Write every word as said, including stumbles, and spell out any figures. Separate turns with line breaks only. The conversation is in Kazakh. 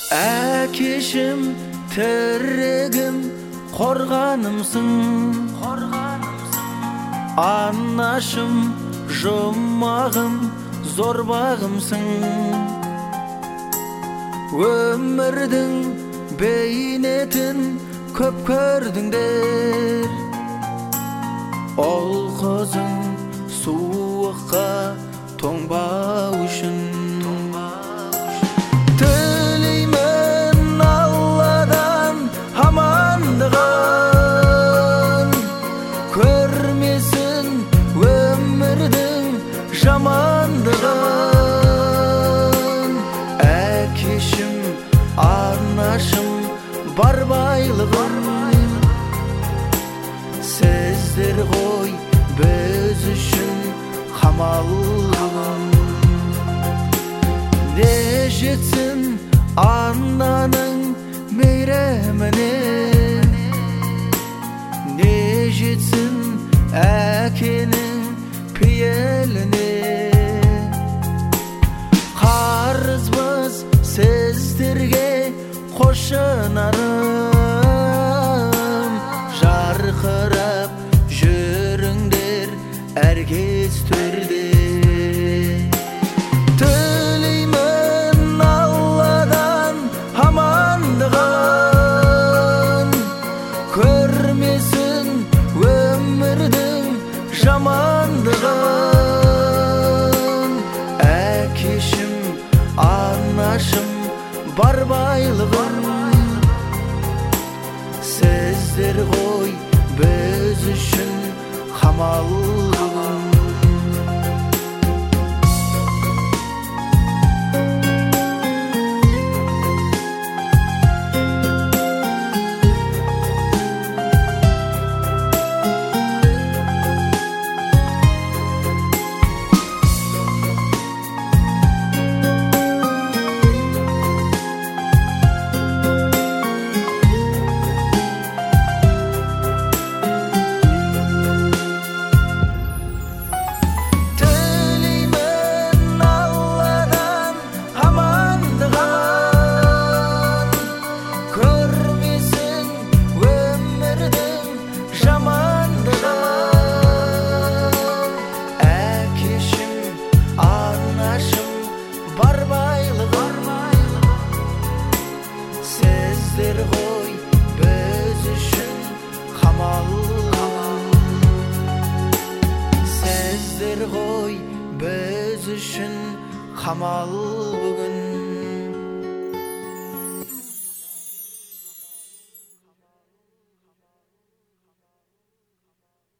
Әкешім, тірегім, қорғанымсың, анашым, жұмағым, зор бағымсың. Өмірдің бейнетін көп көрдіңдер, ол қызың суыққа тоңбау үшін. Тілеймін Алладан амандығын, көрмесін өмірдің жамандығын. Әкешім, анашым, бар байлығым, сіздер ғой біз үшін қамалым. Не жетсін ананың мейіріміне, не жетсін әкенің пейіліне. Қарызбыз сіздерге қош жанарым, жарқырап жүріңдер әркез төрде. Тілеймін Алладан амандығын, көрмесін өмірдің жамандығын. Әкешім, анашым, бар байлығым, сіздер ғой біз үшін қамалым. Бар байлығым, сіздер ғой біз үшін қамалым. Сіздер ғой біз үшін қамал бүгін.